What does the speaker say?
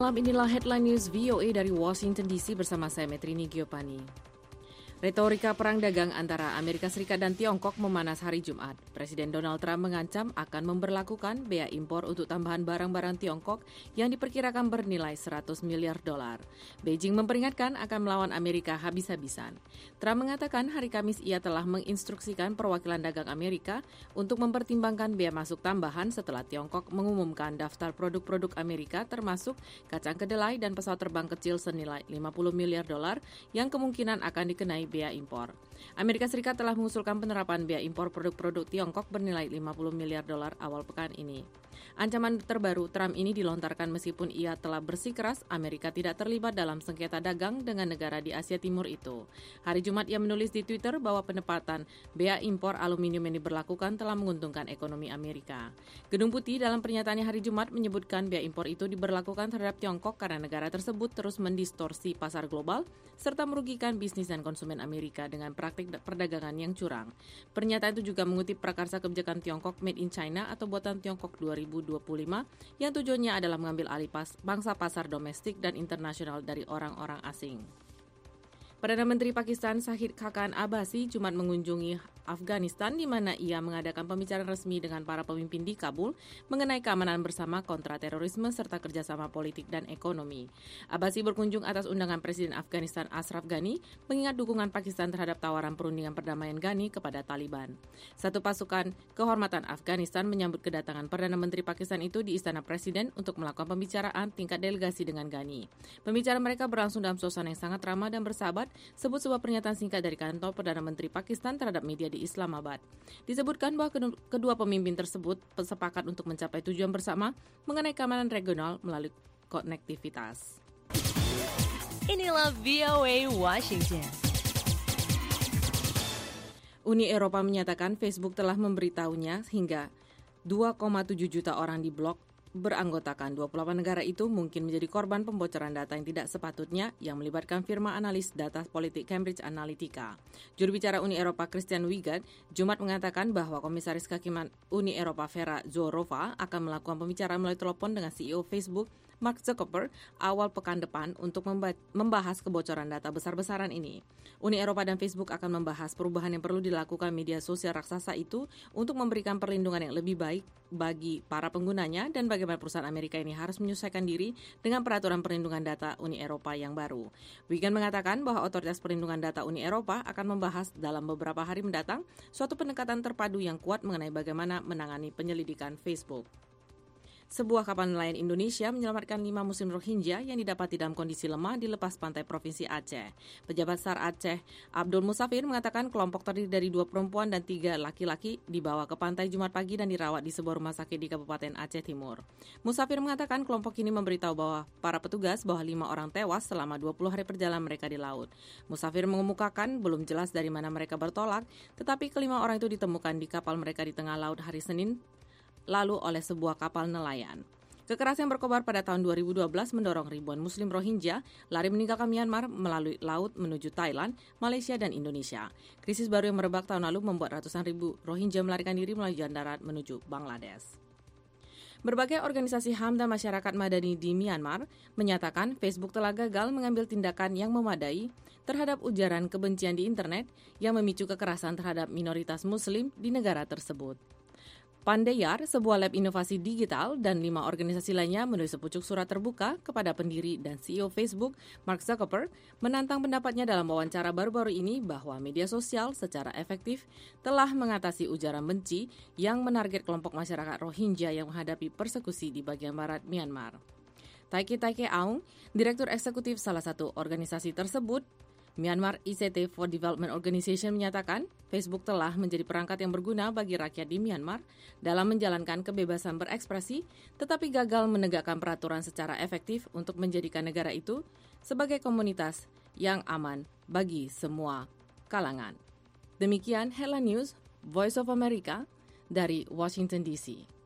Malam inilah headline news VOA dari Washington DC bersama saya Metrini Giopani. Retorika perang dagang antara Amerika Serikat dan Tiongkok memanas hari Jumat. Presiden Donald Trump mengancam akan memberlakukan bea impor untuk tambahan barang-barang Tiongkok yang diperkirakan bernilai 100 miliar dolar. Beijing memperingatkan akan melawan Amerika habis-habisan. Trump mengatakan hari Kamis ia telah menginstruksikan perwakilan dagang Amerika untuk mempertimbangkan bea masuk tambahan setelah Tiongkok mengumumkan daftar produk-produk Amerika termasuk kacang kedelai dan pesawat terbang kecil senilai 50 miliar dolar yang kemungkinan akan dikenai bea impor. Amerika Serikat telah mengusulkan penerapan bea impor produk-produk Tiongkok bernilai 50 miliar dolar awal pekan ini. Ancaman terbaru Trump ini dilontarkan meskipun ia telah bersikeras Amerika tidak terlibat dalam sengketa dagang dengan negara di Asia Timur itu. Hari Jumat ia menulis di Twitter bahwa penempatan bea impor aluminium yang diberlakukan telah menguntungkan ekonomi Amerika. Gedung Putih dalam pernyataannya hari Jumat menyebutkan bea impor itu diberlakukan terhadap Tiongkok karena negara tersebut terus mendistorsi pasar global serta merugikan bisnis dan konsumen Amerika dengan praktik perdagangan yang curang. Pernyataan itu juga mengutip prakarsa kebijakan Tiongkok Made in China atau Buatan Tiongkok 2025 yang tujuannya adalah mengambil alih bangsa pasar domestik dan internasional dari orang-orang asing. Perdana Menteri Pakistan Shahid Khaqan Abbasi Jumat mengunjungi Afghanistan di mana ia mengadakan pembicaraan resmi dengan para pemimpin di Kabul mengenai keamanan bersama kontra terorisme serta kerjasama politik dan ekonomi. Abbasi berkunjung atas undangan Presiden Afghanistan Ashraf Ghani mengingat dukungan Pakistan terhadap tawaran perundingan perdamaian Ghani kepada Taliban. Satu pasukan kehormatan Afghanistan menyambut kedatangan Perdana Menteri Pakistan itu di Istana Presiden untuk melakukan pembicaraan tingkat delegasi dengan Ghani. Pembicaraan mereka berlangsung dalam suasana yang sangat ramah dan bersahabat, sebut sebuah pernyataan singkat dari kantor Perdana Menteri Pakistan terhadap media di Islamabad. Disebutkan bahwa kedua pemimpin tersebut sepakat untuk mencapai tujuan bersama mengenai keamanan regional melalui konektivitas. Inilah VOA Washington. Uni Eropa menyatakan Facebook telah memberitahunya hingga 2,7 juta orang di blok beranggotakan 28 negara itu mungkin menjadi korban pembocoran data yang tidak sepatutnya yang melibatkan firma analis data politik Cambridge Analytica. Juru bicara Uni Eropa Christian Wiegand Jumat mengatakan bahwa Komisaris Kehakiman Uni Eropa Vera Jourova akan melakukan pembicaraan melalui telepon dengan CEO Facebook Mark Zuckerberg awal pekan depan untuk membahas kebocoran data besar-besaran ini. Uni Eropa dan Facebook akan membahas perubahan yang perlu dilakukan media sosial raksasa itu untuk memberikan perlindungan yang lebih baik bagi para penggunanya dan bagaimana perusahaan Amerika ini harus menyesuaikan diri dengan peraturan perlindungan data Uni Eropa yang baru. Wiegand mengatakan bahwa Otoritas Perlindungan Data Uni Eropa akan membahas dalam beberapa hari mendatang suatu pendekatan terpadu yang kuat mengenai bagaimana menangani penyelidikan Facebook. Sebuah kapal nelayan Indonesia menyelamatkan 5 Muslim Rohingya yang didapati dalam kondisi lemah di lepas pantai Provinsi Aceh. Pejabat SAR Aceh, Abdul Musafir, mengatakan kelompok terdiri dari 2 perempuan dan 3 laki-laki dibawa ke pantai Jumat pagi dan dirawat di sebuah rumah sakit di Kabupaten Aceh Timur. Musafir mengatakan kelompok ini memberitahu bahwa para petugas bahwa 5 orang tewas selama 20 hari perjalanan mereka di laut. Musafir mengemukakan belum jelas dari mana mereka bertolak, tetapi kelima orang itu ditemukan di kapal mereka di tengah laut hari Senin lalu oleh sebuah kapal nelayan. Kekerasan yang berkobar pada tahun 2012 mendorong ribuan Muslim Rohingya lari meninggalkan Myanmar melalui laut menuju Thailand, Malaysia, dan Indonesia. Krisis baru yang merebak tahun lalu membuat ratusan ribu Rohingya melarikan diri melalui jalan darat menuju Bangladesh. Berbagai organisasi HAM dan masyarakat madani di Myanmar menyatakan Facebook telah gagal mengambil tindakan yang memadai terhadap ujaran kebencian di internet yang memicu kekerasan terhadap minoritas Muslim di negara tersebut. Pandeyar, sebuah lab inovasi digital, dan 5 organisasi lainnya menulis sepucuk surat terbuka kepada pendiri dan CEO Facebook, Mark Zuckerberg, menantang pendapatnya dalam wawancara baru-baru ini bahwa media sosial secara efektif telah mengatasi ujaran benci yang menarget kelompok masyarakat Rohingya yang menghadapi persekusi di bagian barat Myanmar. Taike Aung, Direktur Eksekutif salah satu organisasi tersebut, Myanmar ICT for Development Organization, menyatakan Facebook telah menjadi perangkat yang berguna bagi rakyat di Myanmar dalam menjalankan kebebasan berekspresi, tetapi gagal menegakkan peraturan secara efektif untuk menjadikan negara itu sebagai komunitas yang aman bagi semua kalangan. Demikian Headline News, Voice of America dari Washington DC.